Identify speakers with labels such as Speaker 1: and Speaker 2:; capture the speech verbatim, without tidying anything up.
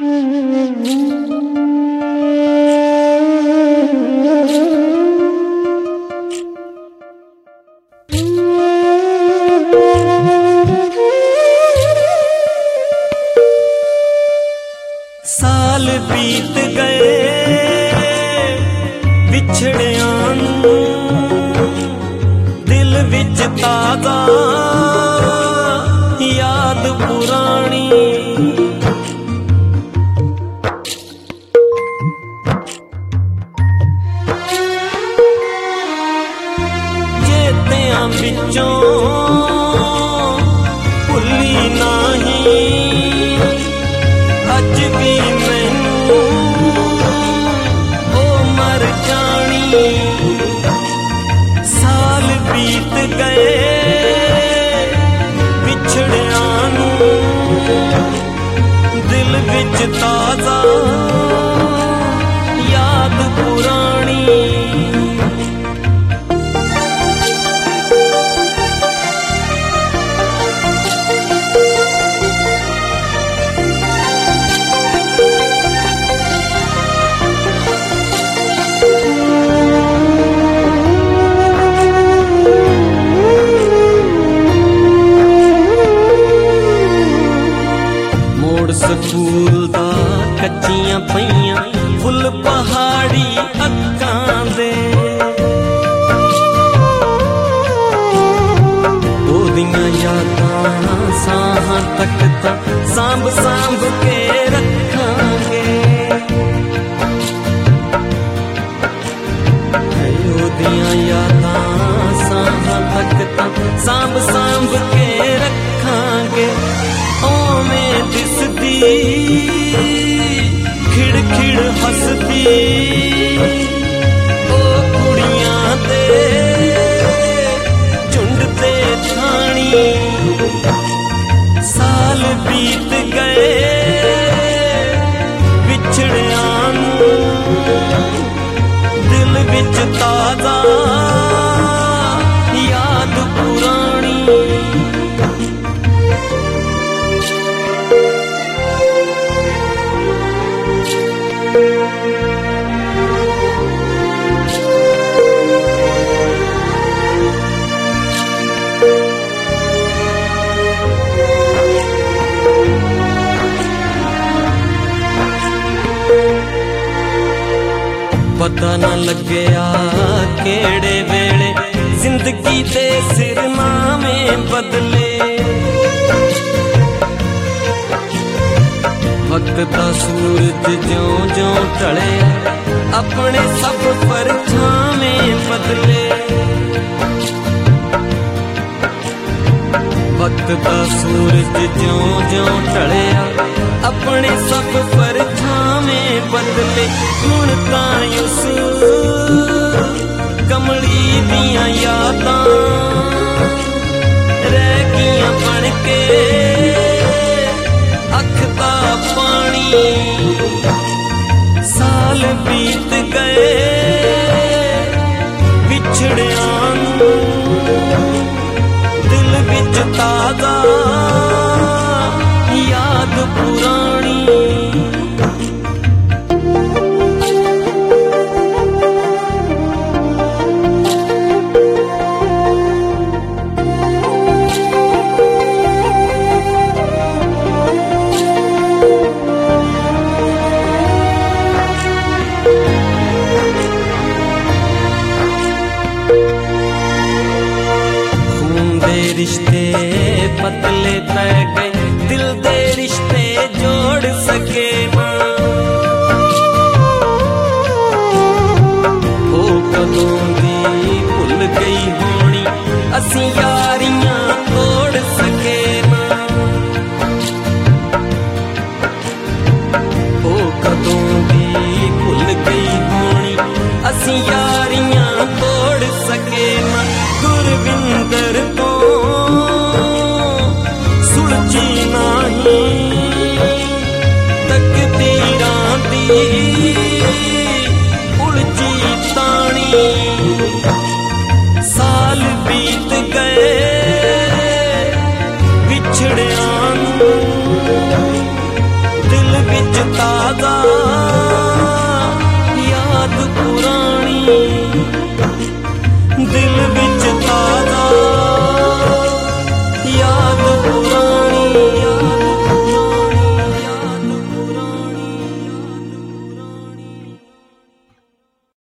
Speaker 1: साल बीत गए विछड़ियां नूं, दिल विच ताज़ा याद पुरानी। चेतियां विचों भुल्ली नहीं, अज भी मैनू ओ मर जानी। साल बीत गए विछड़ियां नूं, दिल विच ताज़ा याद पुरानी। स्कूल दा कच्चियां पईयां फुल पहाड़ी अक्कां दे, ओदियां यादां साहां तक तां सांभ सांभ के रखांगे। ओदियां यादां साहां तक तां सांभ सांभ के रखांगे। ओवें दिसदी खिड़ खिड़ हसदी ओ कुड़ियां दे झुंड ते थानी। साल बीत गए विछड़ियां नूं, दिल विच ताज़ा याद पुरानी। पता न लग्या केड़े वेले जिंदगी दे सिरनामे बदले। वक्त दा सूरज ज्यों ज्यों ढले अपने सब परछावें बदले। वक्त दा सूरज ज्यों ज्यों ढले अपने सब परछावें बदले। हुण तां उस कमली दियां यादां रह गईयां बन के अख दा पानी। साल बीत गए विछड़ियां नूं, दिल विच ताज़ा याद पुरानी। रिश्ते पतले पै गए, दिल दे रिश्ते जोड़ सके ना। ओ कदों दी भुल गई होनी असीं यारियां तोड़ सके ना। ओ कदों दी भुल गई होनी असीं यारियां तोड़ सके ना। गुरविंदर तो सुलझी नहीं तकदीरां दी उलझी तानी। साल बीत गए विछड़ियां नूं, दिल विच ताजा